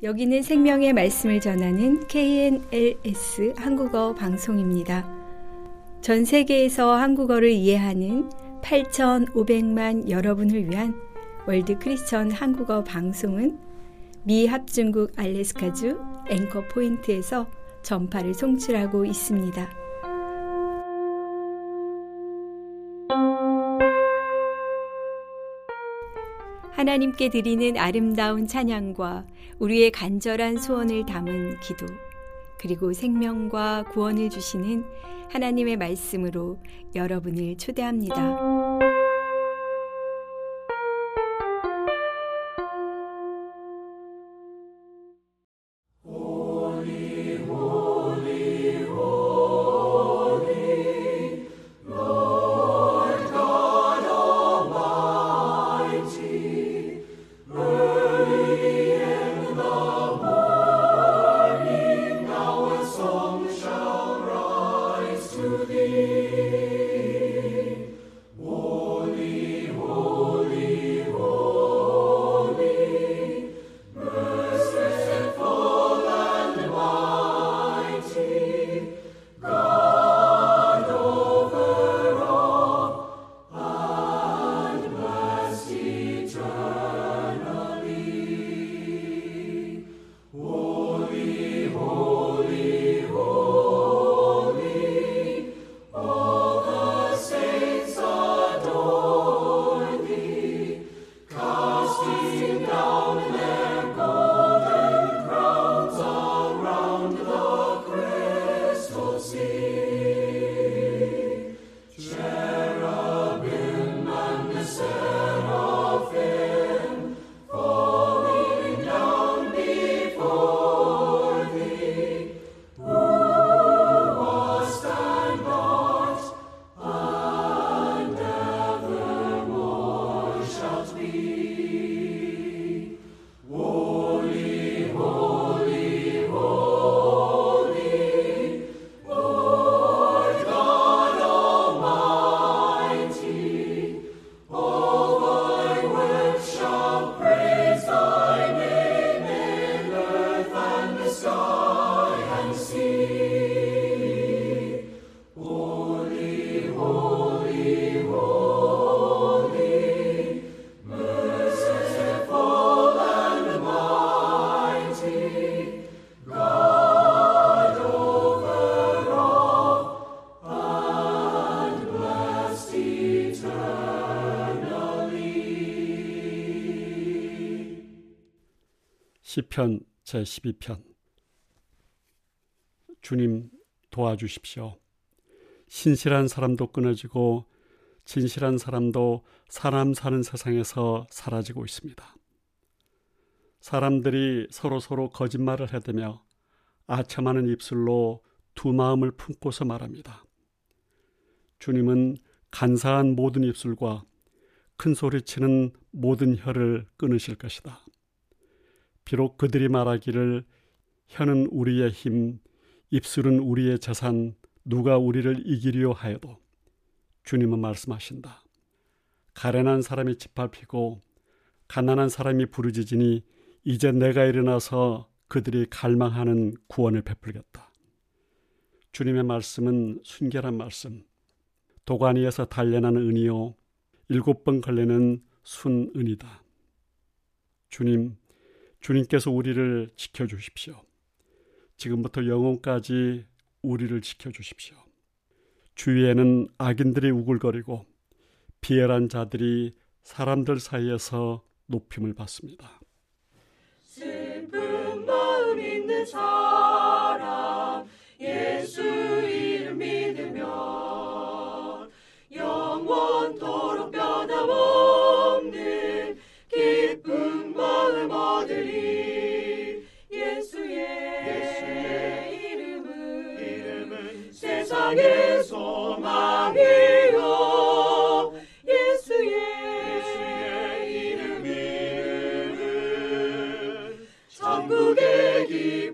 여기는 생명의 말씀을 전하는 KNLS 한국어 방송입니다. 전 세계에서 한국어를 이해하는 8,500만 여러분을 위한 월드 크리스천 한국어 방송은 미 합중국 알래스카주 앵커 포인트에서 전파를 송출하고 있습니다. 하나님께 드리는 아름다운 찬양과 우리의 간절한 소원을 담은 기도, 그리고 생명과 구원을 주시는 하나님의 말씀으로 여러분을 초대합니다. 시편 제12편. 주님 도와주십시오. 신실한 사람도 끊어지고 진실한 사람도 사람 사는 세상에서 사라지고 있습니다. 사람들이 서로 거짓말을 해대며 아첨하는 입술로 두 마음을 품고서 말합니다. 주님은 간사한 모든 입술과 큰 소리치는 모든 혀를 끊으실 것이다. 비록 그들이 말하기를 혀는 우리의 힘, 입술은 우리의 재산, 누가 우리를 이기려 하여도 주님은 말씀하신다. 가련한 사람이 짓밟히고 가난한 사람이 부르짖으니 이제 내가 일어나서 그들이 갈망하는 구원을 베풀겠다. 주님의 말씀은 순결한 말씀, 도가니에서 단련하는 은이요 7번 걸레는 순은이다. 주님께서 우리를 지켜주십시오. 지금부터 영원까지 우리를 지켜주십시오. 주위에는 악인들이 우글거리고 비열한 자들이 사람들 사이에서 높임을 받습니다. 슬픈 마음 있는 사람 예수 이름 믿으면 영원토록 변함없는 기쁜 마음 얻으리. 예수의 이름은 세상의 소망이요. 예수의 이름은 천국의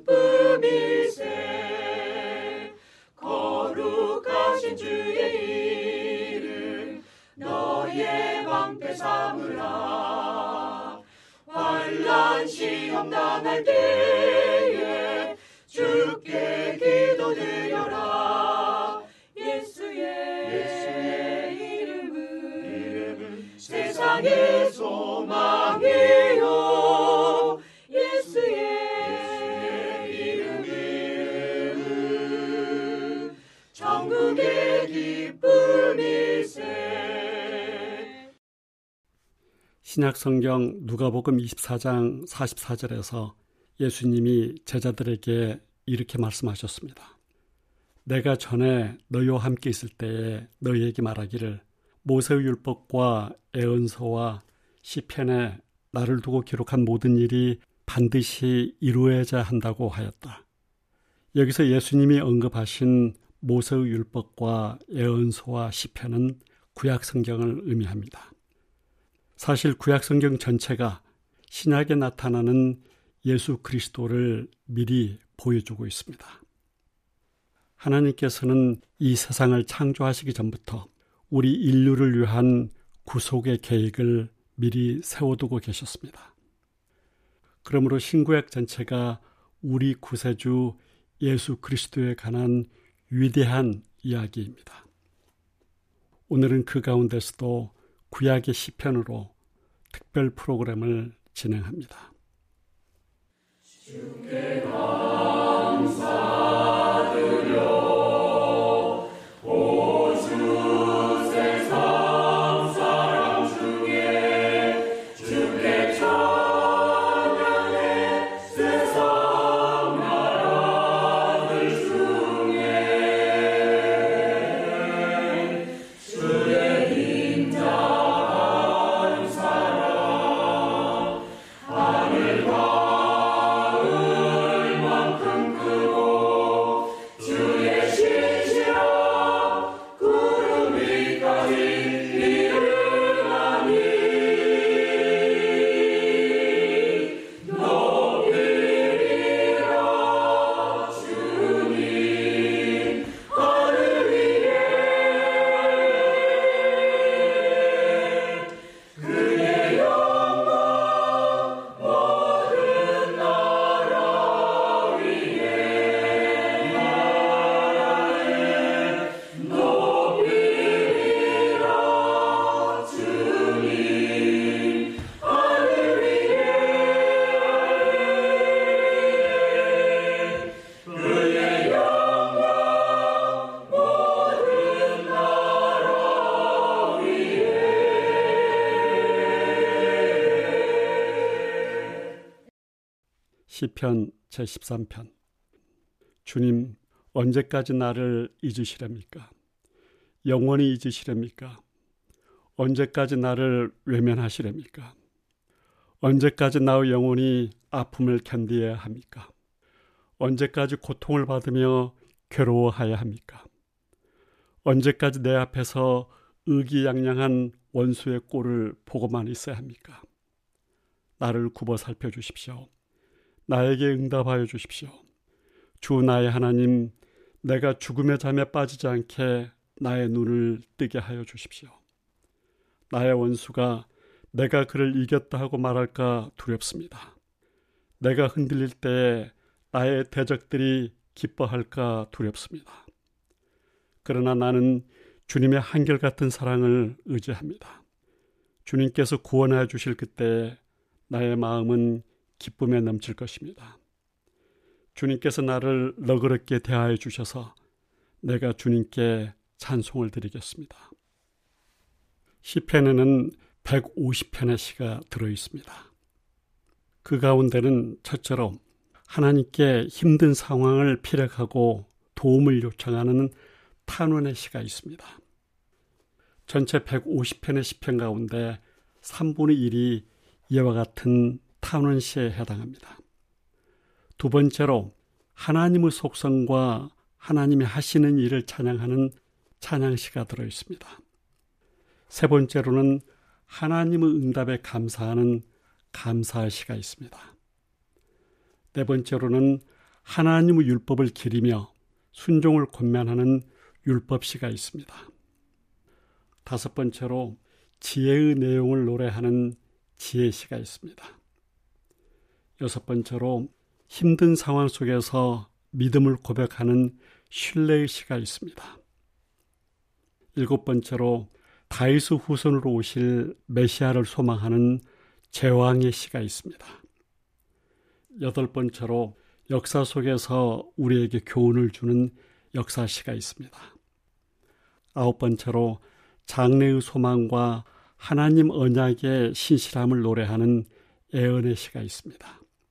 기쁨일세. 거룩하신 주의 이름 너의 방패 삼으라. 환난 난 시험 당할 때에 주께 기도드려라. 예수의 이름은 세상의 소망이요. 예수의 이름은 천국의 기쁨일세. 신약성경 누가복음 24장 44절에서 예수님이 제자들에게 이렇게 말씀하셨습니다. 내가 전에 너희와 함께 있을 때에 너희에게 말하기를 모세의 율법과 애언서와 시편에 나를 두고 기록한 모든 일이 반드시 이루어져야 한다고 하였다. 여기서 예수님이 언급하신 모세의 율법과 애언서와 시편은 구약성경을 의미합니다. 사실 구약성경 전체가 신약에 나타나는 예수 그리스도를 미리 보여주고 있습니다. 하나님께서는 이 세상을 창조하시기 전부터 우리 인류를 위한 구속의 계획을 미리 세워두고 계셨습니다. 그러므로 신구약 전체가 우리 구세주 예수 그리스도에 관한 위대한 이야기입니다. 오늘은 그 가운데서도 구약의 시편으로 특별 프로그램을 진행합니다. 주께 감사드려 오주 세상 사람 중에 주께 찬양해 세상 나라들 중에 주의 인자한 사랑 하늘과 시편 제13편. 주님, 언제까지 나를 잊으시렵니까? 영원히 잊으시렵니까? 언제까지 나를 외면하시렵니까? 언제까지 나의 영혼이 아픔을 견디어야 합니까? 언제까지 고통을 받으며 괴로워해야 합니까? 언제까지 내 앞에서 의기양양한 원수의 꼴을 보고만 있어야 합니까? 나를 굽어 살펴주십시오. 나에게 응답하여 주십시오. 주 나의 하나님, 내가 죽음의 잠에 빠지지 않게 나의 눈을 뜨게 하여 주십시오. 나의 원수가 내가 그를 이겼다 하고 말할까 두렵습니다. 내가 흔들릴 때에 나의 대적들이 기뻐할까 두렵습니다. 그러나 나는 주님의 한결같은 사랑을 의지합니다. 주님께서 구원하여 주실 그때 나의 마음은 기쁨에 넘칠 것입니다. 주님께서 나를 너그럽게 대하여 주셔서 내가 주님께 찬송을 드리겠습니다. 시편에는 150편의 시가 들어있습니다. 그 가운데는 첫째로 하나님께 힘든 상황을 피력하고 도움을 요청하는 탄원의 시가 있습니다. 전체 150편의 시편 가운데 3분의 1이 이와 같은 탄원시에 해당합니다. 두 번째로 하나님의 속성과 하나님이 하시는 일을 찬양하는 찬양시가 들어있습니다. 세 번째로는 하나님의 응답에 감사하는 감사시가 있습니다. 네 번째로는 하나님의 율법을 기리며 순종을 권면하는 율법시가 있습니다. 다섯 번째로 지혜의 내용을 노래하는 지혜시가 있습니다. 6번째로 힘든 상황 속에서 믿음을 고백하는 신뢰의 시가 있습니다. 7번째로 다윗의 후손으로 오실 메시아를 소망하는 제왕의 시가 있습니다. 8번째로 역사 속에서 우리에게 교훈을 주는 역사시가 있습니다. 9번째로 장래의 소망과 하나님 언약의 신실함을 노래하는 애언의 시가 있습니다.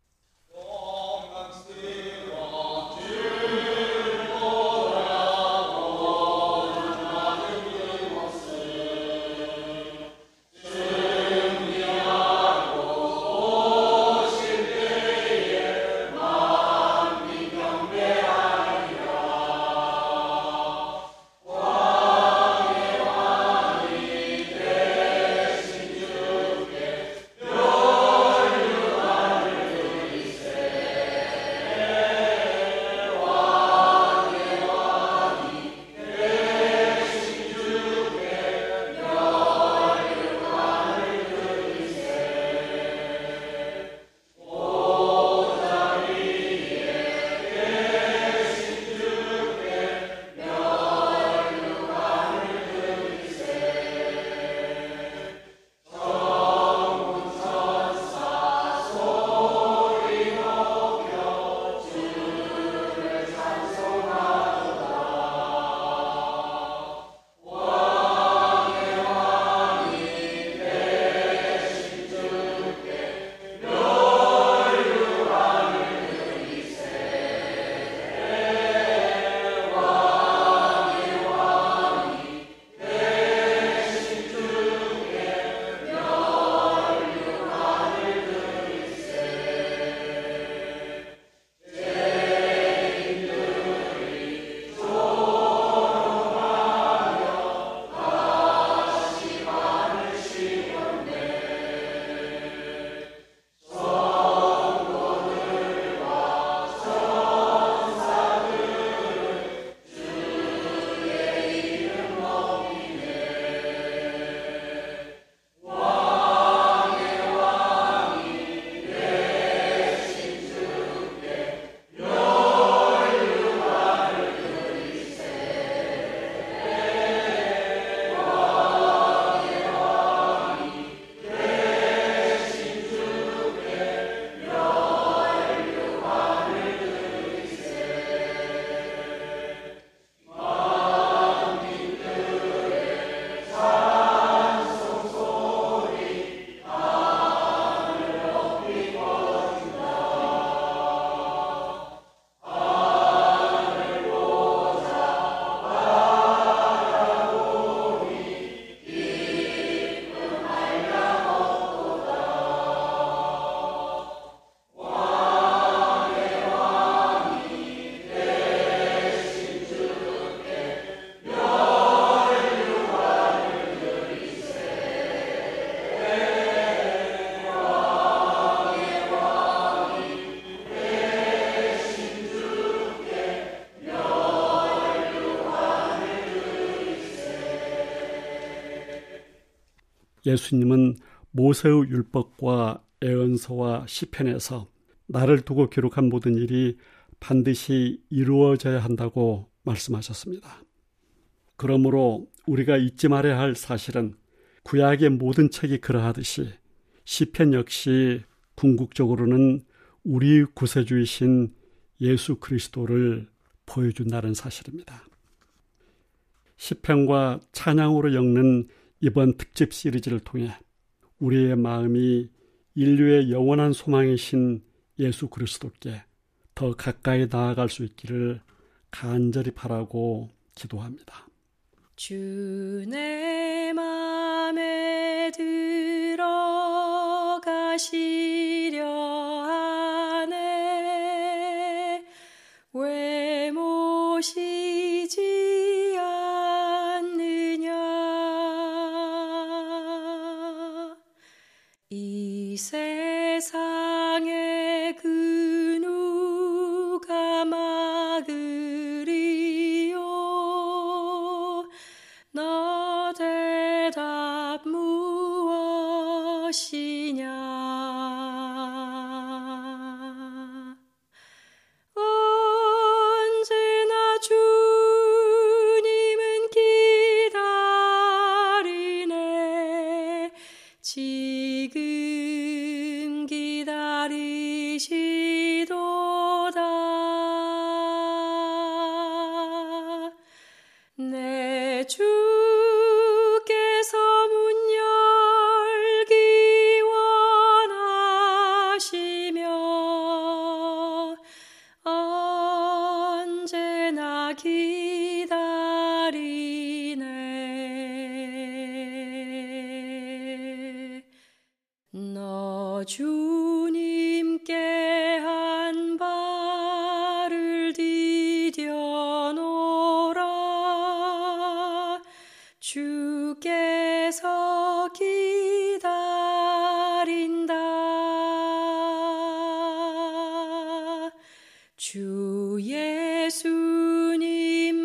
예수님은 모세의 율법과 애언서와 시편에서 나를 두고 기록한 모든 일이 반드시 이루어져야 한다고 말씀하셨습니다. 그러므로 우리가 잊지 말아야 할 사실은 구약의 모든 책이 그러하듯이 시편 역시 궁극적으로는 우리 구세주이신 예수 그리스도를 보여준다는 사실입니다. 시편과 찬양으로 엮는 이번 특집 시리즈를 통해 우리의 마음이 인류의 영원한 소망이신 예수 그리스도께 더 가까이 나아갈 수 있기를 간절히 바라고 기도합니다. 주 내 맘에 들어가시려 하네 왜 모시지 않느냐 이 세상에 그 누가 막으리요 너 대답 무엇이냐 주께서 문 열기 원하시며 언제나 기다리네. 너 주님께 한 발을 디뎌놓으라. 주께서 기다린다. 주 예수님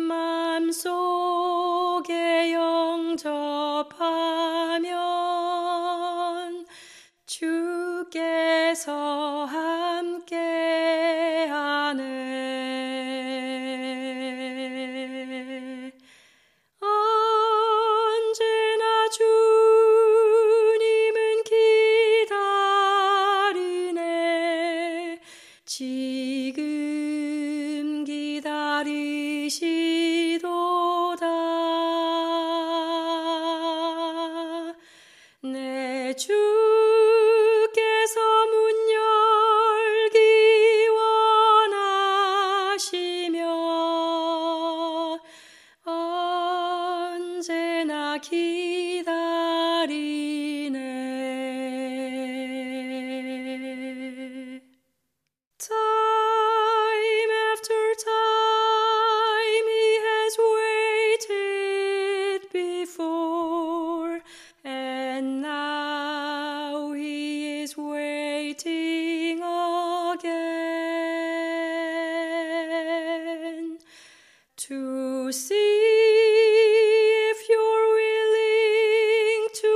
맘속에 영접하면 주께서 함께하네. 언제나 주님은 기다리네. 지금 기다리시도다. 내 주께서 문 열기 원하시며 언제나 기다리네. Time after time he has waited before, and now he is waiting again to see if you're willing to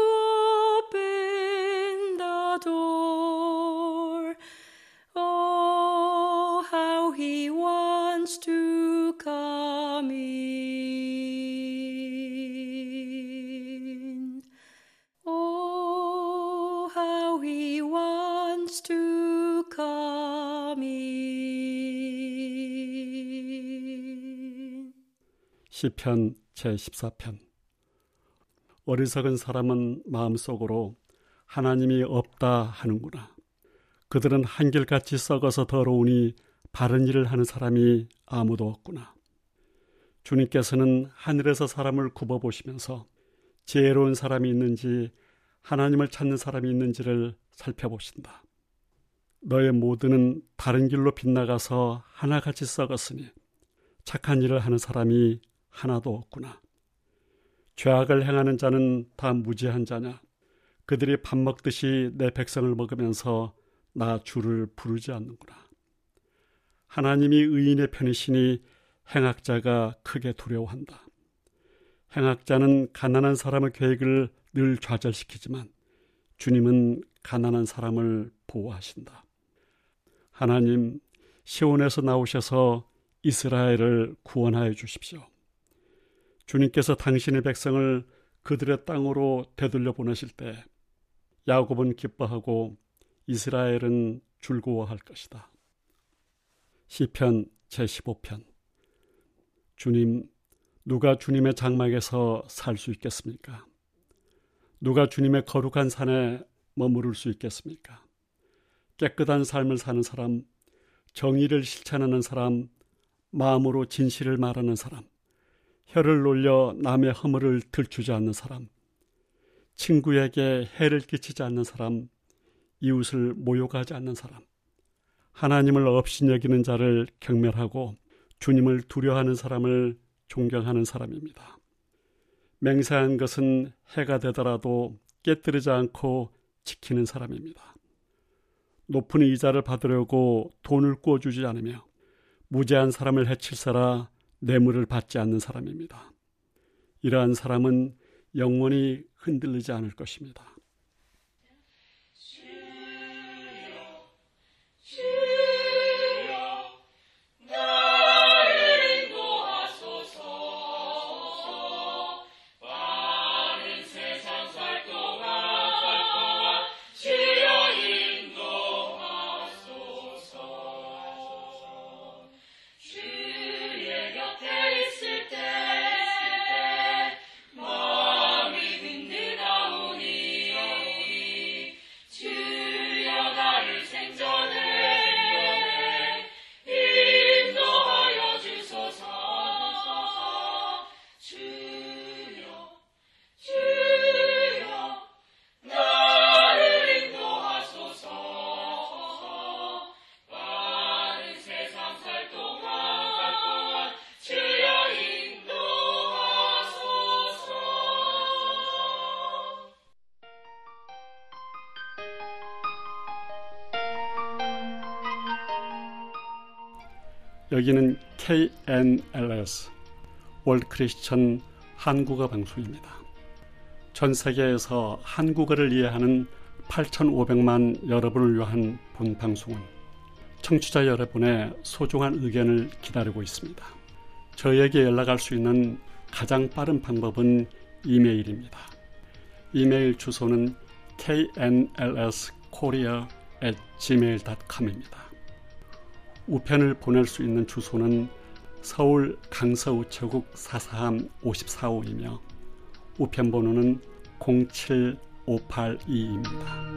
open the door. Oh, how he wants to come in. Oh, how he wants to come in. 시편 제14편. 어리석은 사람은 마음속으로 하나님이 없다 하는구나. 그들은 한결같이 썩어서 더러우니 바른 일을 하는 사람이 아무도 없구나. 주님께서는 하늘에서 사람을 굽어보시면서 지혜로운 사람이 있는지 하나님을 찾는 사람이 있는지를 살펴보신다. 너의 모두는 다른 길로 빗나가서 하나같이 썩었으니 착한 일을 하는 사람이 하나도 없구나. 죄악을 행하는 자는 다 무지한 자냐? 그들이 밥 먹듯이 내 백성을 먹으면서 나 주를 부르지 않는구나. 하나님이 의인의 편이시니 행악자가 크게 두려워한다. 행악자는 가난한 사람의 계획을 늘 좌절시키지만 주님은 가난한 사람을 보호하신다. 하나님, 시온에서 나오셔서 이스라엘을 구원하여 주십시오. 주님께서 당신의 백성을 그들의 땅으로 되돌려 보내실 때 야곱은 기뻐하고 이스라엘은 즐거워할 것이다. 시편 제15편. 주님, 누가 주님의 장막에서 살 수 있겠습니까? 누가 주님의 거룩한 산에 머무를 수 있겠습니까? 깨끗한 삶을 사는 사람, 정의를 실천하는 사람, 마음으로 진실을 말하는 사람, 혀를 놀려 남의 허물을 들추지 않는 사람, 친구에게 해를 끼치지 않는 사람, 이웃을 모욕하지 않는 사람, 하나님을 업신여기는 자를 경멸하고 주님을 두려워하는 사람을 존경하는 사람입니다. 맹세한 것은 해가 되더라도 깨뜨리지 않고 지키는 사람입니다. 높은 이자를 받으려고 돈을 꿔주지 않으며 무죄한 사람을 해칠세라 뇌물을 받지 않는 사람입니다. 이러한 사람은 영원히 흔들리지 않을 것입니다. 주의 곁에 있을 때 여기는 KNLS 월드 크리스천 한국어 방송입니다. 전 세계에서 한국어를 이해하는 8,500만 여러분을 위한 본 방송은 청취자 여러분의 소중한 의견을 기다리고 있습니다. 저에게 연락할 수 있는 가장 빠른 방법은 이메일입니다. 이메일 주소는 knlskorea@gmail.com입니다. 우편을 보낼 수 있는 주소는 서울 강서우체국 443-54호이며 우편번호는 07582입니다.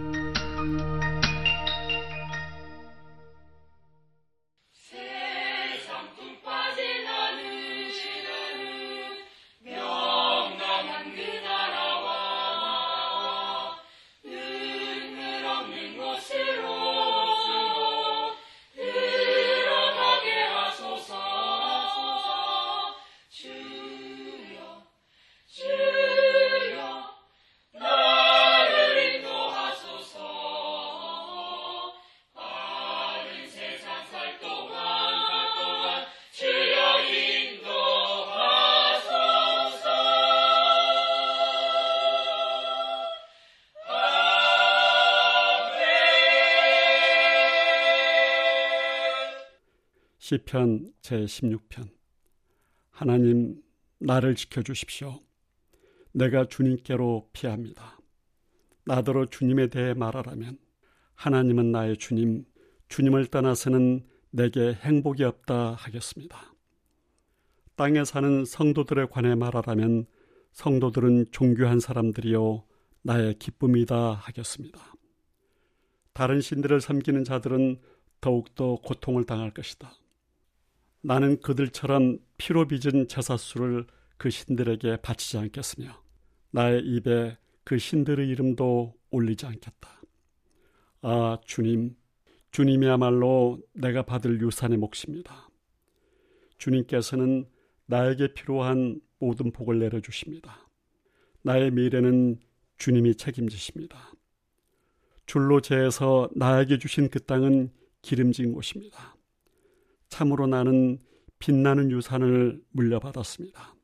시편 제16편. 하나님, 나를 지켜주십시오. 내가 주님께로 피합니다. 나더러 주님에 대해 말하라면 하나님은 나의 주님, 주님을 떠나서는 내게 행복이 없다 하겠습니다. 땅에 사는 성도들에 관해 말하라면 성도들은 존귀한 사람들이요 나의 기쁨이다 하겠습니다. 다른 신들을 섬기는 자들은 더욱더 고통을 당할 것이다. 나는 그들처럼 피로 빚은 제사수를 그 신들에게 바치지 않겠으며 나의 입에 그 신들의 이름도 올리지 않겠다. 아, 주님, 주님이야말로 내가 받을 유산의 몫입니다. 주님께서는 나에게 필요한 모든 복을 내려주십니다. 나의 미래는 주님이 책임지십니다. 줄로 재서 나에게 주신 그 땅은 기름진 곳입니다. 참으로 나는 빛나는 유산을 물려받았습니다.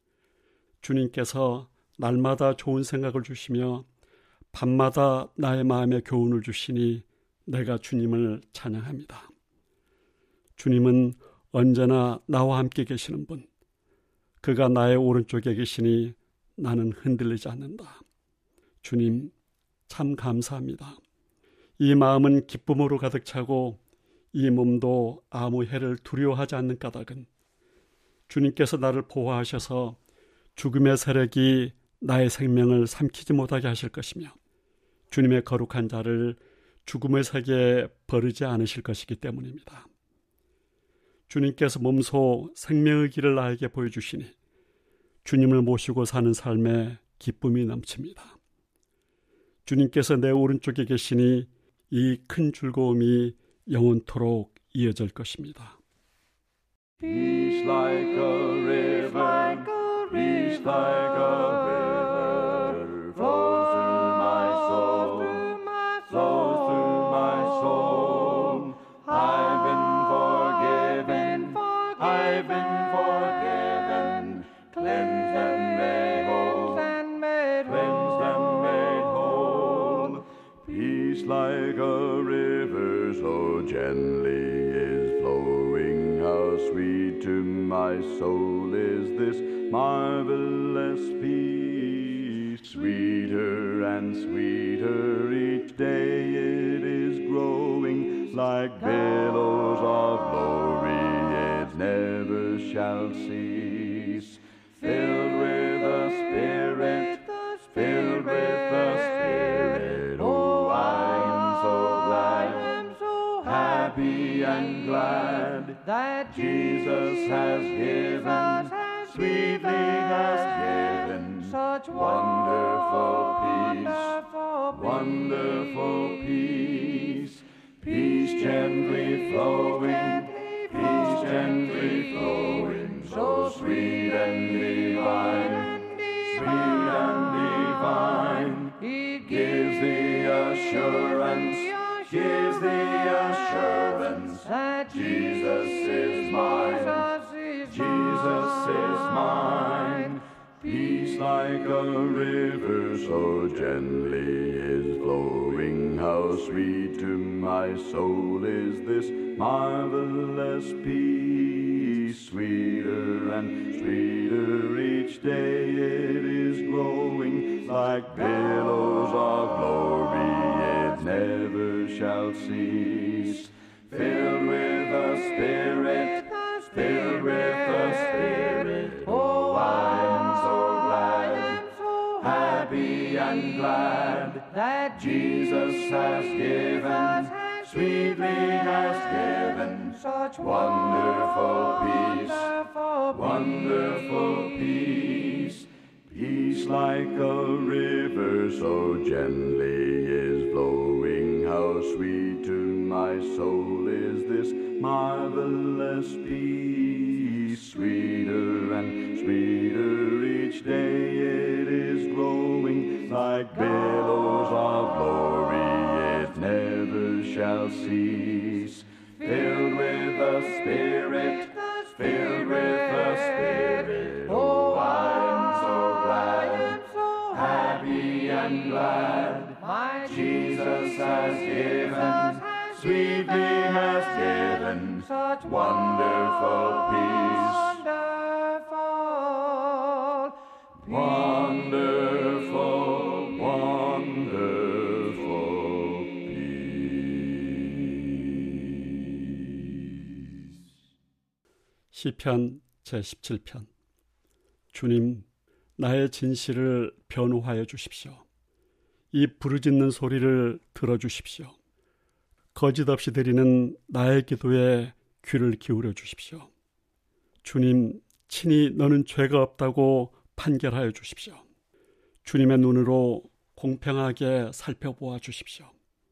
주님께서 날마다 좋은 생각을 주시며 밤마다 나의 마음에 교훈을 주시니 내가 주님을 찬양합니다. 주님은 언제나 나와 함께 계시는 분, 그가 나의 오른쪽에 계시니 나는 흔들리지 않는다. 주님, 참 감사합니다. 이 마음은 기쁨으로 가득 차고 이 몸도 아무 해를 두려워하지 않는 까닭은 주님께서 나를 보호하셔서 죽음의 세력이 나의 생명을 삼키지 못하게 하실 것이며 주님의 거룩한 자를 죽음의 세계에 버리지 않으실 것이기 때문입니다. 주님께서 몸소 생명의 길을 나에게 보여주시니 주님을 모시고 사는 삶에 기쁨이 넘칩니다. 주님께서 내 오른쪽에 계시니 이 큰 즐거움이 영원토록 이어질 것입니다. Peace like a river, peace like a river, flows through my soul, flows through my soul. I've been forgiven, I've been forgiven, cleansed and made whole, cleansed and made whole. Peace like a river so gently is flowing, how sweet to my soul is this marvelous peace. Sweeter and sweeter each day it is growing, like billows of glory it never shall cease. Filled with the Spirit, filled with the Spirit, oh, I'm so glad, happy and glad that Jesus has given, sweetly has given such wonderful peace, wonderful peace. Peace gently flowing, peace gently flowing, so sweet and divine, sweet and divine. It gives the assurance, gives the assurance Jesus is mine. Jesus is mine. Peace like a river so gently is flowing. How sweet to my soul is this marvelous peace. Sweeter and sweeter each day it is growing. Like billows of glory it never shall cease. Filled with the Spirit, filled with the Spirit, oh, I am so glad, happy and glad that Jesus has given, sweetly has given, such wonderful peace, wonderful peace. Peace like a river so gently is flowing. How sweet to my soul is this marvelous peace. Sweeter and sweeter each day it is growing. Like billows of glory it never shall cease. Filled with the Spirit, filled with the Spirit, oh, I'm so glad, happy and glad, my Jesus has given, sweetly has given, such wonderful peace, wonderful, wonderful peace. 시편 제17편. 주님, 나의 진실을 변호하여 주십시오. 이 부르짖는 소리를 들어주십시오. 거짓 없이 드리는 나의 기도에 귀를 기울여 주십시오. 주님, 친히 너는 죄가 없다고 판결하여 주십시오. 주님의 눈으로 공평하게 살펴보아 주십시오.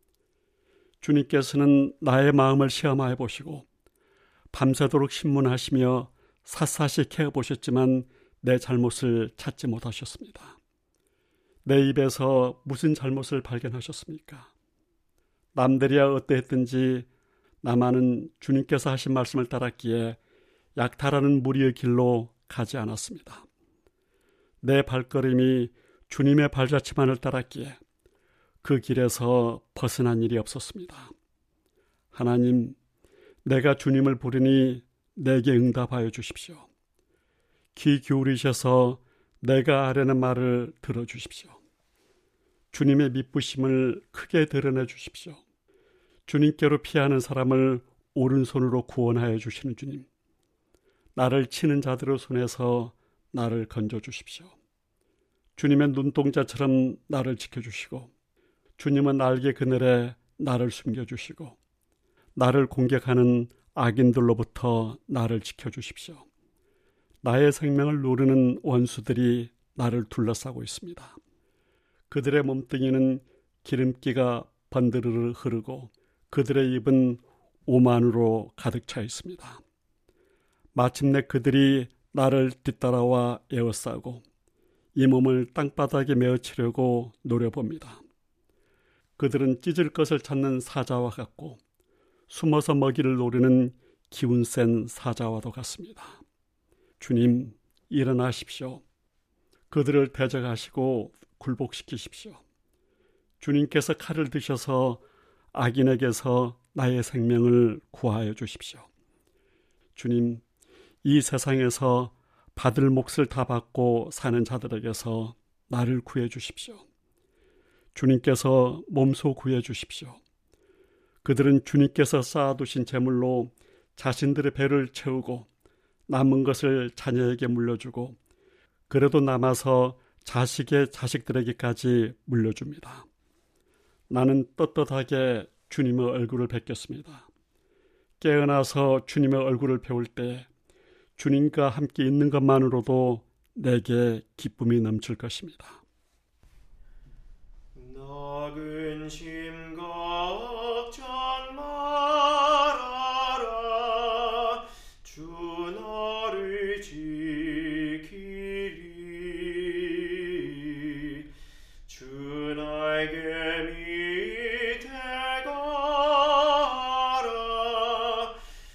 주님께서는 나의 마음을 시험하여 보시고 밤새도록 신문하시며 샅샅이 캐어보셨지만 내 잘못을 찾지 못하셨습니다. 내 입에서 무슨 잘못을 발견하셨습니까? 남들이야 어떠했든지 나만은 주님께서 하신 말씀을 따랐기에 약탈하는 무리의 길로 가지 않았습니다. 내 발걸음이 주님의 발자취만을 따랐기에 그 길에서 벗어난 일이 없었습니다. 하나님, 내가 주님을 부르니 내게 응답하여 주십시오. 귀 기울이셔서 내가 아뢰는 말을 들어주십시오. 주님의 미쁘심을 크게 드러내 주십시오. 주님께로 피하는 사람을 오른손으로 구원하여 주시는 주님, 나를 치는 자들의 손에서 나를 건져주십시오. 주님의 눈동자처럼 나를 지켜주시고 주님은 날개 그늘에 나를 숨겨주시고 나를 공격하는 악인들로부터 나를 지켜주십시오. 나의 생명을 노리는 원수들이 나를 둘러싸고 있습니다. 그들의 몸뚱이는 기름기가 번드르르 흐르고 그들의 입은 오만으로 가득 차 있습니다. 마침내 그들이 나를 뒤따라와 에워싸고 이 몸을 땅바닥에 메어치려고 노려봅니다. 그들은 찢을 것을 찾는 사자와 같고 숨어서 먹이를 노리는 기운 센 사자와도 같습니다. 주님, 일어나십시오. 그들을 대적하시고 굴복시키십시오. 주님께서 칼을 드셔서 악인에게서 나의 생명을 구하여 주십시오. 주님, 이 세상에서 받을 몫을 다 받고 사는 자들에게서 나를 구해 주십시오. 주님께서 몸소 구해 주십시오. 그들은 주님께서 쌓아두신 재물로 자신들의 배를 채우고 남은 것을 자녀에게 물려주고 그래도 남아서 자식의 자식들에게까지 물려줍니다. 나는 떳떳하게 주님의 얼굴을 뵙겠습니다. 깨어나서 주님의 얼굴을 배울 때 주님과 함께 있는 것만으로도 내게 기쁨이 넘칠 것입니다. 나근 심 걱정 말아라. 주 너를 지키리. 주 날개 밑에 가라.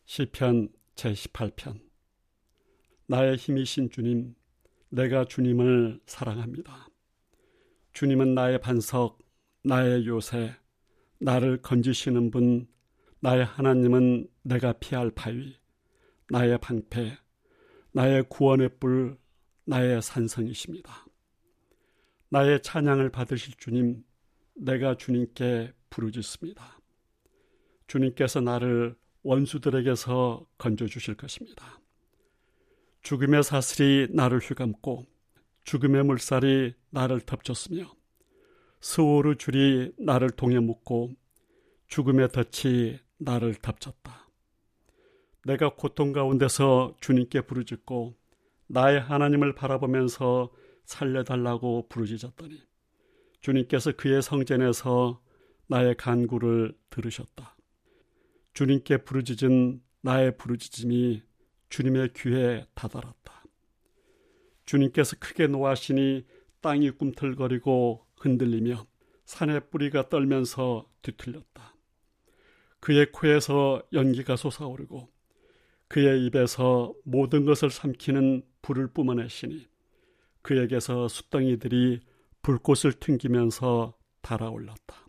시편 제18편. 나의 힘이신 주님, 내가 주님을 사랑합니다. 주님은 나의 반석, 나의 요새, 나를 건지시는 분, 나의 하나님은 내가 피할 바위, 나의 방패, 나의 구원의 뿔, 나의 산성이십니다. 나의 찬양을 받으실 주님, 내가 주님께 부르짖습니다. 주님께서 나를 원수들에게서 건져주실 것입니다. 죽음의 사슬이 나를 휘감고 죽음의 물살이 나를 덮쳤으며 스오르 줄이 나를 동에 묶고 죽음의 덫이 나를 덮쳤다. 내가 고통 가운데서 주님께 부르짖고 나의 하나님을 바라보면서 살려달라고 부르짖었더니 주님께서 그의 성전에서 나의 간구를 들으셨다. 주님께 부르짖은 나의 부르짖음이 주님의 귀에 다다랐다. 주님께서 크게 노하시니 땅이 꿈틀거리고 흔들리며 산의 뿌리가 떨면서 뒤틀렸다. 그의 코에서 연기가 솟아오르고 그의 입에서 모든 것을 삼키는 불을 뿜어내시니 그에게서 숫덩이들이 불꽃을 튕기면서 달아올랐다.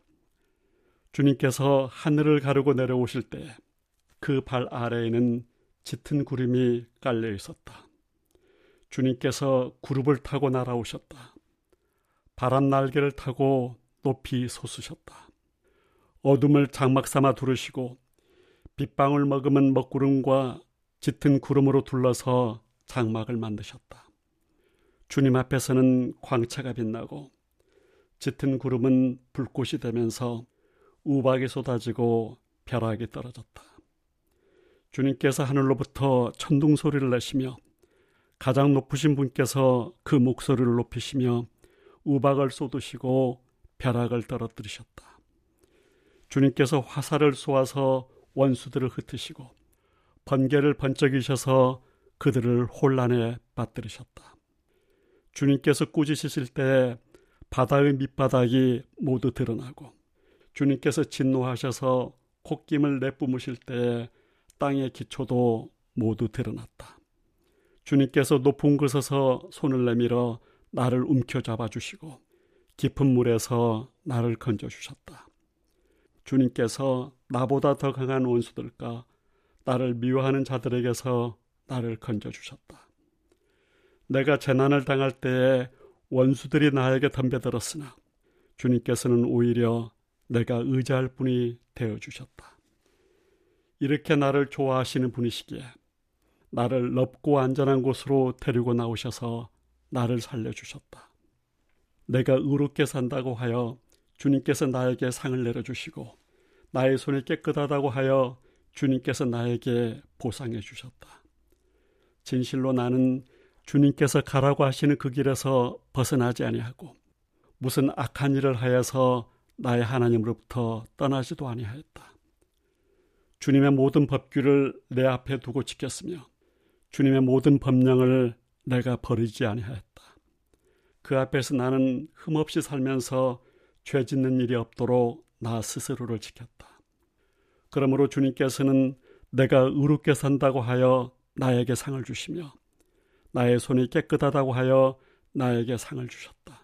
주님께서 하늘을 가르고 내려오실 때 그 발 아래에는 짙은 구름이 깔려 있었다. 주님께서 구름을 타고 날아오셨다. 바람 날개를 타고 높이 솟으셨다. 어둠을 장막 삼아 두르시고 빗방울 머금은 먹구름과 짙은 구름으로 둘러서 장막을 만드셨다. 주님 앞에서는 광채가 빛나고 짙은 구름은 불꽃이 되면서 우박이 쏟아지고 벼락이 떨어졌다. 주님께서 하늘로부터 천둥 소리를 내시며 가장 높으신 분께서 그 목소리를 높이시며 우박을 쏟으시고 벼락을 떨어뜨리셨다. 주님께서 화살을 쏘아서 원수들을 흩으시고 번개를 번쩍이셔서 그들을 혼란에 빠뜨리셨다. 주님께서 꾸짖으실 때 바다의 밑바닥이 모두 드러나고 주님께서 진노하셔서 콧김을 내뿜으실 때 땅의 기초도 모두 드러났다. 주님께서 높은 곳에서 손을 내밀어 나를 움켜잡아 주시고 깊은 물에서 나를 건져주셨다. 주님께서 나보다 더 강한 원수들과 나를 미워하는 자들에게서 나를 건져주셨다. 내가 재난을 당할 때에 원수들이 나에게 덤벼들었으나 주님께서는 오히려 내가 의지할 분이 되어주셨다. 이렇게 나를 좋아하시는 분이시기에 나를 넓고 안전한 곳으로 데리고 나오셔서 나를 살려주셨다. 내가 의롭게 산다고 하여 주님께서 나에게 상을 내려주시고 나의 손이 깨끗하다고 하여 주님께서 나에게 보상해 주셨다. 진실로 나는 주님께서 가라고 하시는 그 길에서 벗어나지 아니하고 무슨 악한 일을 하여서 나의 하나님으로부터 떠나지도 아니하였다. 주님의 모든 법규를 내 앞에 두고 지켰으며 주님의 모든 법령을 내가 버리지 아니하였다. 그 앞에서 나는 흠없이 살면서 죄 짓는 일이 없도록 나 스스로를 지켰다. 그러므로 주님께서는 내가 의롭게 산다고 하여 나에게 상을 주시며 나의 손이 깨끗하다고 하여 나에게 상을 주셨다.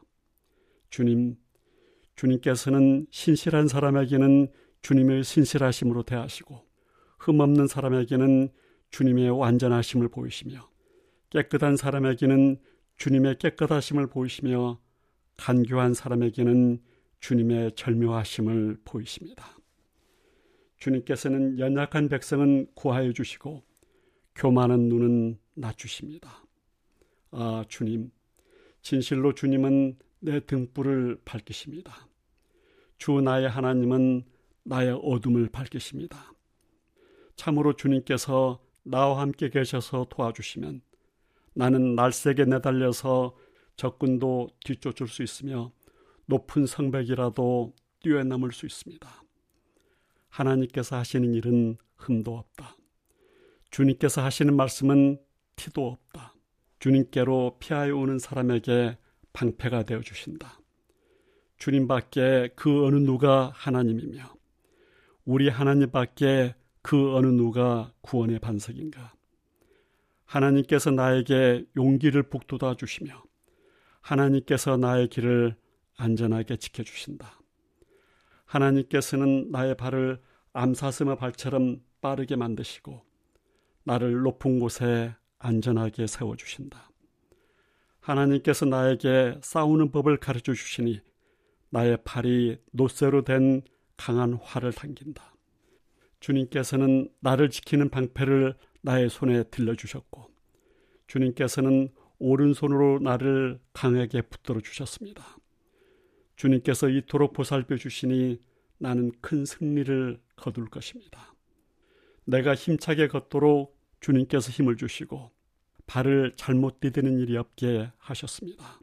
주님께서는 신실한 사람에게는 주님의 신실하심으로 대하시고 흠없는 사람에게는 주님의 완전하심을 보이시며 깨끗한 사람에게는 주님의 깨끗하심을 보이시며 간교한 사람에게는 주님의 절묘하심을 보이십니다. 주님께서는 연약한 백성은 구하여 주시고 교만한 눈은 낮추십니다. 아, 주님, 진실로 주님은 내 등불을 밝히십니다. 주 나의 하나님은 나의 어둠을 밝히십니다. 참으로 주님께서 나와 함께 계셔서 도와주시면 나는 날쌔게 내달려서 적군도 뒤쫓을 수 있으며 높은 성벽이라도 뛰어넘을 수 있습니다. 하나님께서 하시는 일은 흠도 없다. 주님께서 하시는 말씀은 티도 없다. 주님께로 피하여 오는 사람에게 방패가 되어주신다. 주님밖에 그 어느 누가 하나님이며 우리 하나님밖에 그 어느 누가 구원의 반석인가? 하나님께서 나에게 용기를 북돋아 주시며 하나님께서 나의 길을 안전하게 지켜주신다. 하나님께서는 나의 발을 암사슴의 발처럼 빠르게 만드시고 나를 높은 곳에 안전하게 세워주신다. 하나님께서 나에게 싸우는 법을 가르쳐 주시니 나의 팔이 노쇠로 된 강한 활을 당긴다. 주님께서는 나를 지키는 방패를 나의 손에 들려주셨고 주님께서는 오른손으로 나를 강하게 붙들어 주셨습니다. 주님께서 이토록 보살펴 주시니 나는 큰 승리를 거둘 것입니다. 내가 힘차게 걷도록 주님께서 힘을 주시고 발을 잘못 디디는 일이 없게 하셨습니다.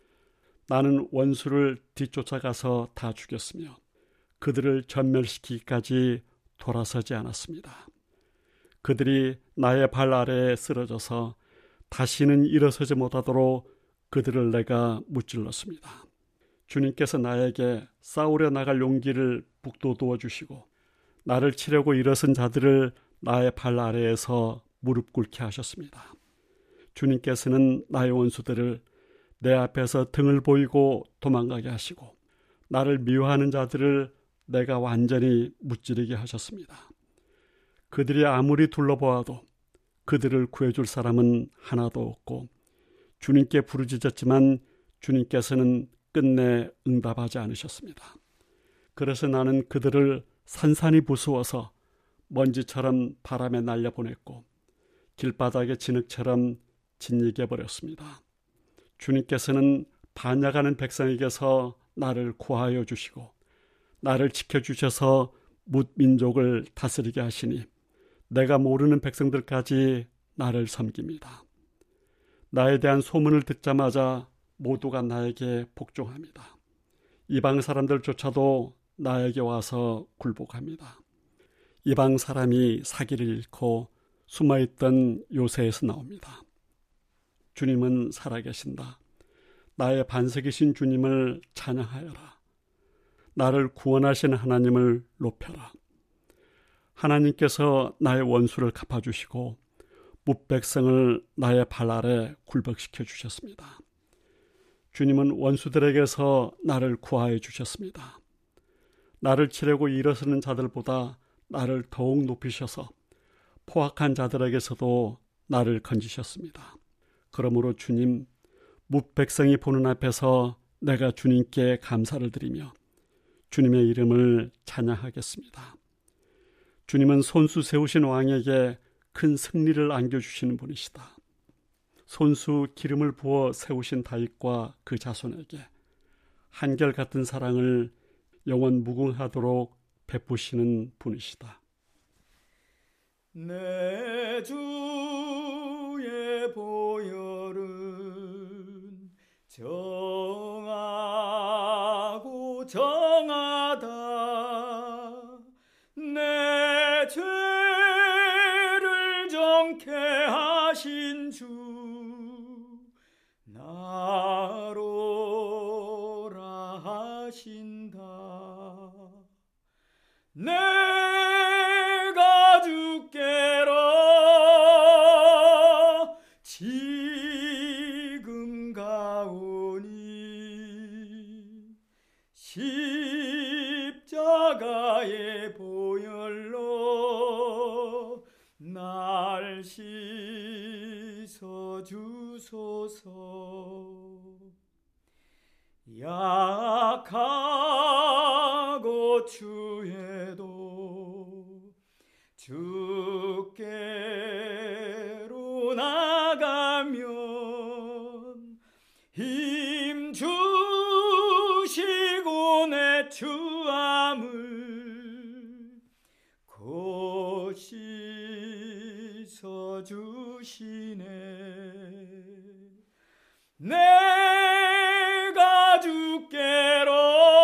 나는 원수를 뒤쫓아가서 다 죽였으며 그들을 전멸시키기까지 돌아서지 않았습니다. 그들이 나의 발 아래에 쓰러져서 다시는 일어서지 못하도록 그들을 내가 무찔렀습니다. 주님께서 나에게 싸우려 나갈 용기를 북돋워 주시고 나를 치려고 일어선 자들을 나의 발 아래에서 무릎 꿇게 하셨습니다. 주님께서는 나의 원수들을 내 앞에서 등을 보이고 도망가게 하시고 나를 미워하는 자들을 내가 완전히 무찌르게 하셨습니다. 그들이 아무리 둘러보아도 그들을 구해줄 사람은 하나도 없고 주님께 부르짖었지만 주님께서는 끝내 응답하지 않으셨습니다. 그래서 나는 그들을 산산이 부수어서 먼지처럼 바람에 날려보냈고 길바닥의 진흙처럼 짓이겨 버렸습니다. 주님께서는 반역하는 백성에게서 나를 구하여 주시고 나를 지켜주셔서 뭇민족을 다스리게 하시니 내가 모르는 백성들까지 나를 섬깁니다. 나에 대한 소문을 듣자마자 모두가 나에게 복종합니다. 이방 사람들조차도 나에게 와서 굴복합니다. 이방 사람이 사기를 잃고 숨어있던 요새에서 나옵니다. 주님은 살아계신다. 나의 반석이신 주님을 찬양하여라. 나를 구원하신 하나님을 높여라. 하나님께서 나의 원수를 갚아주시고 뭇백성을 나의 발 아래 굴복시켜 주셨습니다. 주님은 원수들에게서 나를 구하여 주셨습니다. 나를 치려고 일어서는 자들보다 나를 더욱 높이셔서 포악한 자들에게서도 나를 건지셨습니다. 그러므로 주님, 뭇백성이 보는 앞에서 내가 주님께 감사를 드리며 주님의 이름을 찬양하겠습니다. 주님은 손수 세우신 왕에게 큰 승리를 안겨주시는 분이시다. 손수 기름을 부어 세우신 다윗과 그 자손에게 한결같은 사랑을 영원 무궁하도록 베푸시는 분이시다. 내 주의 보혈은 정하고 정하다. 내 죄를 정케 하신 주 나로라 하신다. 내가 주께로 지금 가오니 십자가의 보혈로 날 씻어 주소서. 약하고 추해도 주께로 나가면 힘 주시고 내 추함을 곧 씻어 주시네. 내가 주께로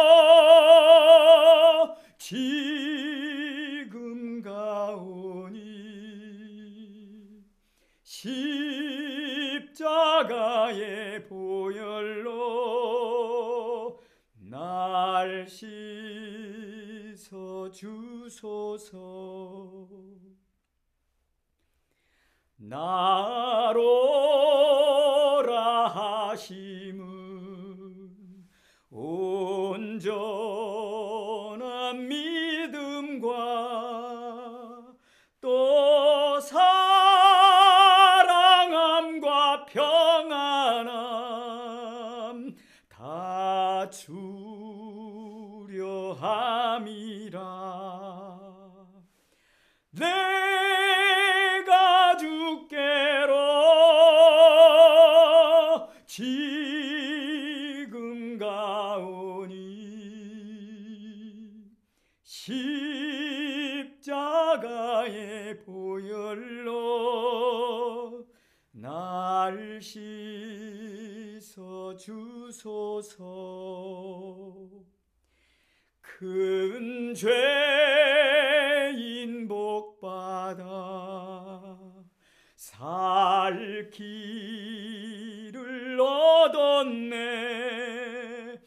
지금 가오니 십자가의 보혈로 날 씻어 씻어 주소서. 나로라 하심은 온전한 믿음과 또 사랑함과 평안함 다 주려 함이라. 내가 주께로 지금 가오니 십자가의 보혈로 날 씻어 주소서. 큰 죄인 복받아 살 길을 얻었네.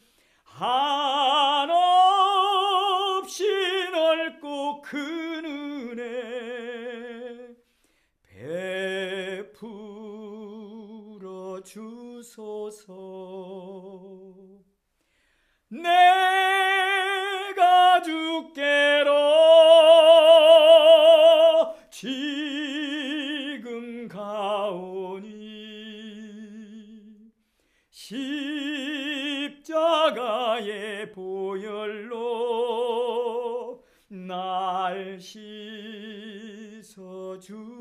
한없이 넓고 큰 은혜 베풀어 주소서. 내가 주께로 지금 가오니 십자가의 보혈로 날 씻어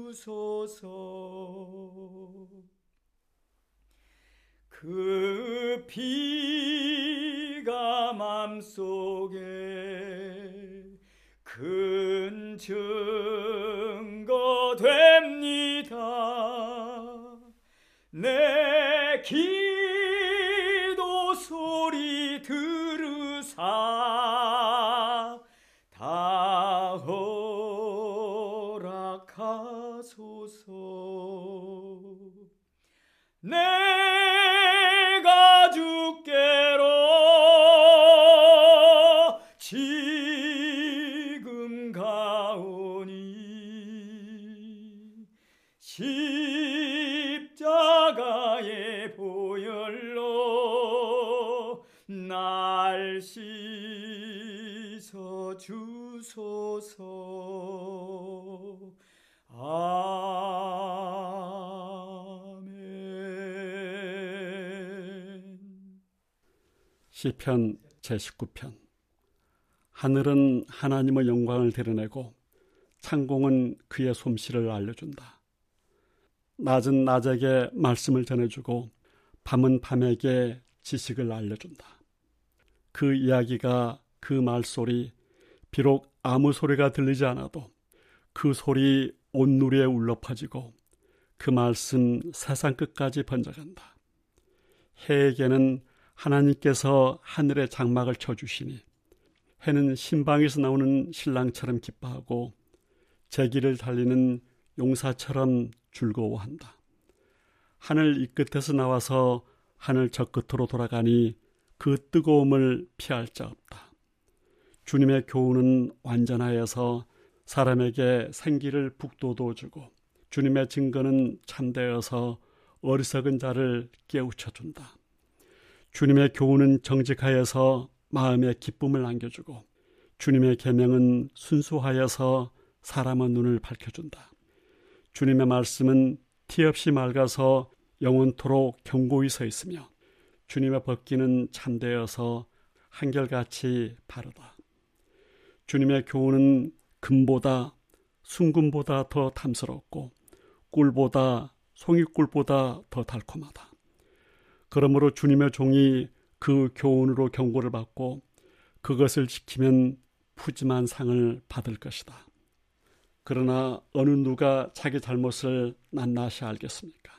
주소서. 그 피가 맘속에 큰 증거 됩니다. 내 기도 소리 들으사 다 허락하소서. 내가 주께로 지금 가오니 십자가의 보혈로 날 씻어 주소서. 시편 제19편. 하늘은 하나님의 영광을 드러내고 창공은 그의 솜씨를 알려준다. 낮은 낮에게 말씀을 전해주고 밤은 밤에게 지식을 알려준다. 그 이야기가, 그 말소리, 비록 아무 소리가 들리지 않아도 그 소리 온 누리에 울려 퍼지고 그 말씀 세상 끝까지 번져간다. 해에게는 하나님께서 하늘의 장막을 쳐주시니 해는 신방에서 나오는 신랑처럼 기뻐하고 제길을 달리는 용사처럼 즐거워한다. 하늘 이 끝에서 나와서 하늘 저 끝으로 돌아가니 그 뜨거움을 피할 자 없다. 주님의 교훈은 완전하여서 사람에게 생기를 북돋워주고 주님의 증거는 참되어서 어리석은 자를 깨우쳐준다. 주님의 교훈은 정직하여서 마음에 기쁨을 안겨주고 주님의 계명은 순수하여서 사람의 눈을 밝혀준다. 주님의 말씀은 티 없이 맑아서 영원토록 견고히 서 있으며 주님의 법기는 참되어서 한결같이 바르다. 주님의 교훈은 금보다 순금보다 더 탐스럽고 꿀보다 송이꿀보다 더 달콤하다. 그러므로 주님의 종이 그 교훈으로 경고를 받고 그것을 지키면 푸짐한 상을 받을 것이다. 그러나 어느 누가 자기 잘못을 낱낱이 알겠습니까?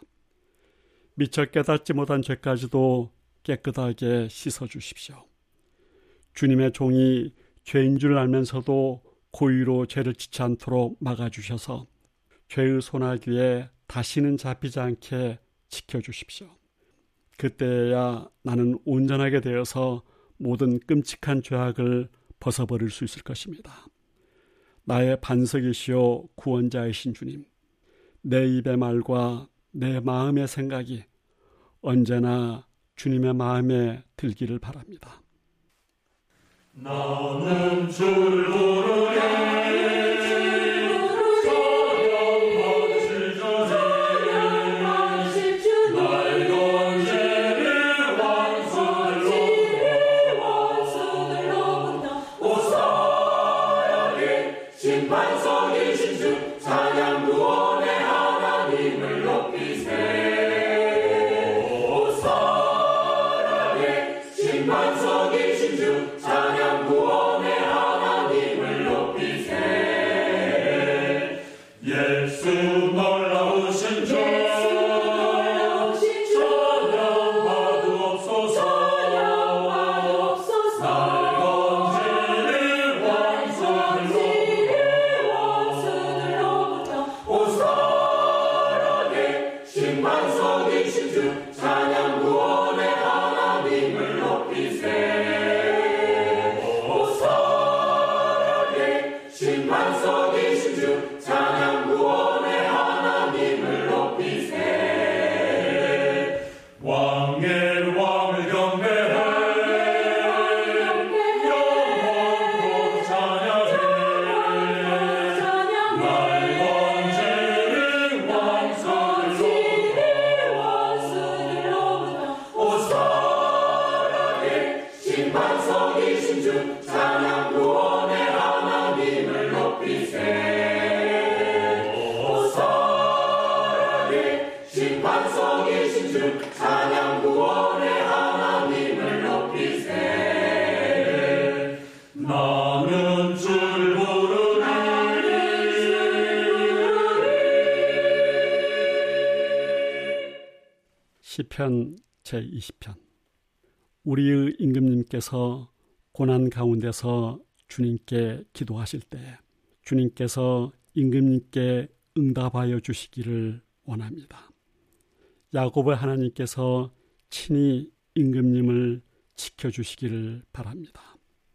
미처 깨닫지 못한 죄까지도 깨끗하게 씻어주십시오. 주님의 종이 죄인 줄 알면서도 고의로 죄를 짓지 않도록 막아주셔서 죄의 소나기에 다시는 잡히지 않게 지켜주십시오. 그때야 나는 온전하게 되어서 모든 끔찍한 죄악을 벗어버릴 수 있을 것입니다. 나의 반석이시오 구원자이신 주님, 내 입의 말과 내 마음의 생각이 언제나 주님의 마음에 들기를 바랍니다. 나는 주를 부르네 시편 제20편. 우리의 임금님께서 고난 가운데서 주님께 기도하실 때 주님께서 임금님께 응답하여 주시기를 원합니다. 야곱의 하나님께서 친히 임금님을 지켜주시기를 바랍니다.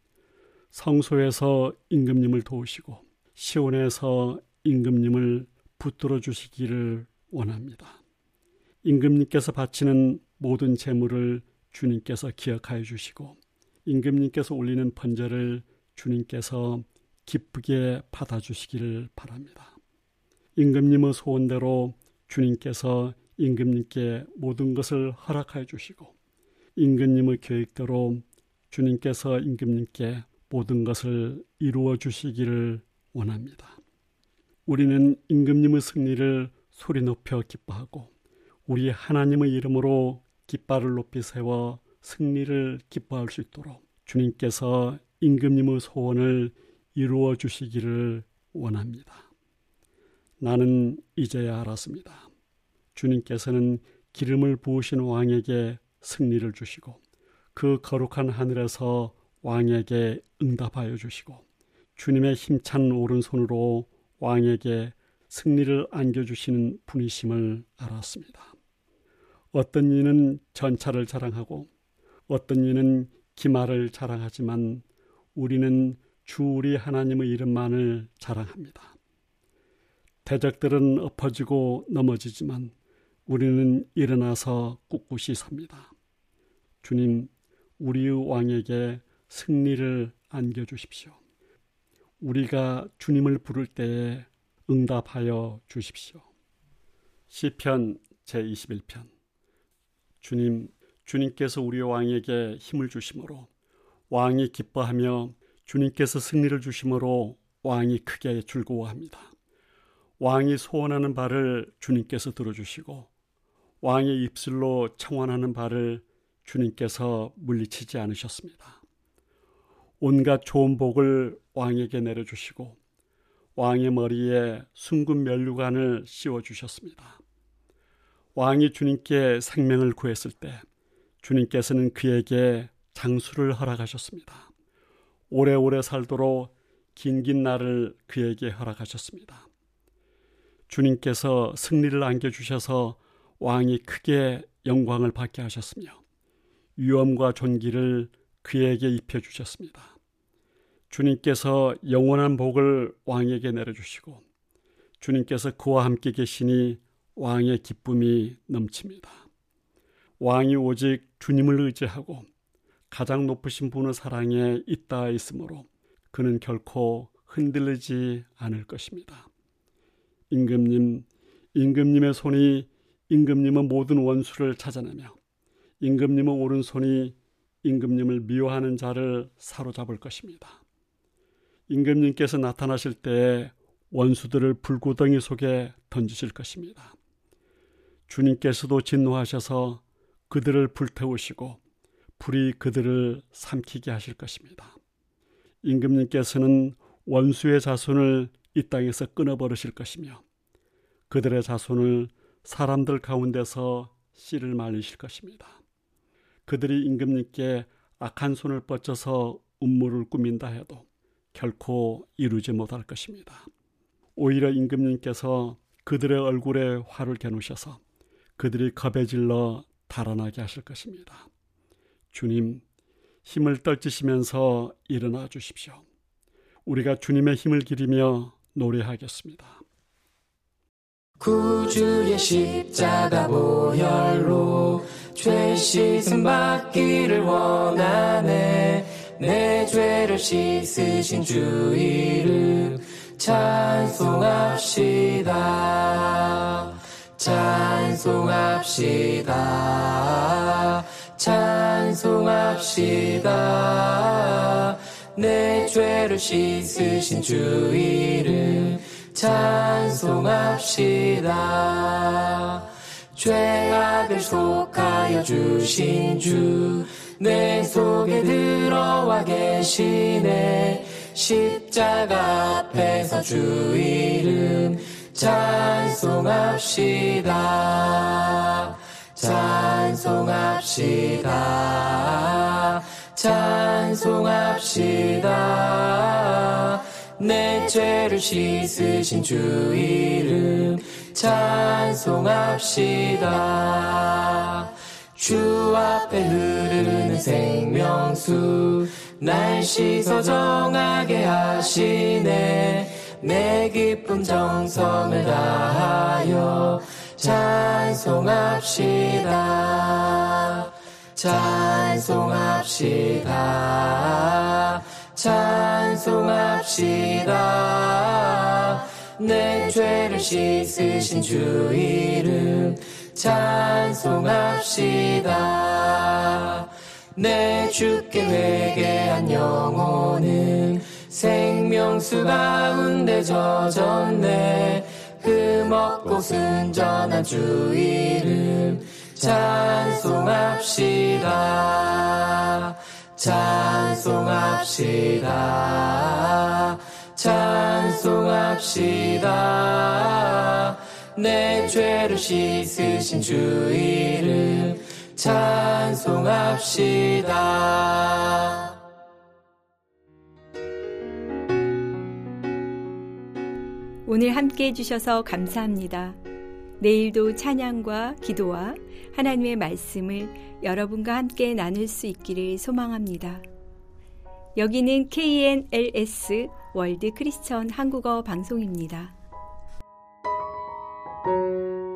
성소에서 임금님을 도우시고 시온에서 임금님을 붙들어 주시기를 원합니다. 임금님께서 바치는 모든 제물을 주님께서 기억하여 주시고 임금님께서 올리는 번제를 주님께서 기쁘게 받아주시기를 바랍니다. 임금님의 소원대로 주님께서 임금님께 모든 것을 허락하여 주시고 임금님의 계획대로 주님께서 임금님께 모든 것을 이루어 주시기를 원합니다. 우리는 임금님의 승리를 소리 높여 기뻐하고 우리 하나님의 이름으로 깃발을 높이 세워 승리를 기뻐할 수 있도록 주님께서 임금님의 소원을 이루어 주시기를 원합니다. 나는 이제야 알았습니다. 주님께서는 기름을 부으신 왕에게 승리를 주시고 그 거룩한 하늘에서 왕에게 응답하여 주시고 주님의 힘찬 오른손으로 왕에게 승리를 안겨주시는 분이심을 알았습니다. 어떤 이는 전차를 자랑하고 어떤 이는 기말을 자랑하지만 우리는 주 우리 하나님의 이름만을 자랑합니다. 대적들은 엎어지고 넘어지지만 우리는 일어나서 꿋꿋이 섭니다. 주님, 우리의 왕에게 승리를 안겨주십시오. 우리가 주님을 부를 때에 응답하여 주십시오. 시편 제21편. 주님, 주님께서 우리 왕에게 힘을 주심으로 왕이 기뻐하며 주님께서 승리를 주심으로 왕이 크게 즐거워합니다. 왕이 소원하는 바를 주님께서 들어주시고 왕의 입술로 청원하는 바를 주님께서 물리치지 않으셨습니다. 온갖 좋은 복을 왕에게 내려주시고 왕의 머리에 숭근 면류관을 씌워주셨습니다. 왕이 주님께 생명을 구했을 때 주님께서는 그에게 장수를 허락하셨습니다. 오래오래 살도록 긴긴 날을 그에게 허락하셨습니다. 주님께서 승리를 안겨주셔서 왕이 크게 영광을 받게 하셨으며 위엄과 존귀를 그에게 입혀주셨습니다. 주님께서 영원한 복을 왕에게 내려주시고 주님께서 그와 함께 계시니 왕의 기쁨이 넘칩니다. 왕이 오직 주님을 의지하고 가장 높으신 분의 사랑에 잇따 있으므로 그는 결코 흔들리지 않을 것입니다. 임금님의 손이 임금님의 모든 원수를 찾아내며 임금님의 오른손이 임금님을 미워하는 자를 사로잡을 것입니다. 임금님께서 나타나실 때에 원수들을 불구덩이 속에 던지실 것입니다. 주님께서도 진노하셔서 그들을 불태우시고 불이 그들을 삼키게 하실 것입니다. 임금님께서는 원수의 자손을 이 땅에서 끊어버리실 것이며 그들의 자손을 사람들 가운데서 씨를 말리실 것입니다. 그들이 임금님께 악한 손을 뻗쳐서 음모를 꾸민다 해도 결코 이루지 못할 것입니다. 오히려 임금님께서 그들의 얼굴에 화를 겨누셔서 그들이 겁에 질러 달아나게 하실 것입니다. 주님, 힘을 떨치시면서 일어나 주십시오. 우리가 주님의 힘을 기리며 노래하겠습니다. 구주의 십자가 보혈로 죄 씻음 받기를 원하네. 내 죄를 씻으신 주 이름 찬송합시다. 찬송합시다. 찬송합시다. 내 죄를 씻으신 주 이름 찬송합시다. 죄악을 속하여 주신 주 내 속에 들어와 계시네. 십자가 앞에서 주 이름 찬송합시다. 찬송합시다. 찬송합시다. 내 죄를 씻으신 주 이름 찬송합시다. 주 앞에 흐르는 생명수 날 씻어 정하게 하시네. 내 기쁨 정성을 다하여 찬송합시다. 찬송합시다. 찬송합시다. 내 죄를 씻으신 주 이름 찬송합시다. 내 주께 회개한 영혼은 생명수 가운데 젖었네. 흠없고 순전한 주 이름 찬송합시다. 찬송합시다. 찬송합시다. 내 죄를 씻으신 주 이름 찬송합시다. 오늘 함께 해주셔서 감사합니다. 내일도 찬양과 기도와 하나님의 말씀을 여러분과 함께 나눌 수 있기를 소망합니다. 여기는 KNLS 월드 크리스천 한국어 방송입니다.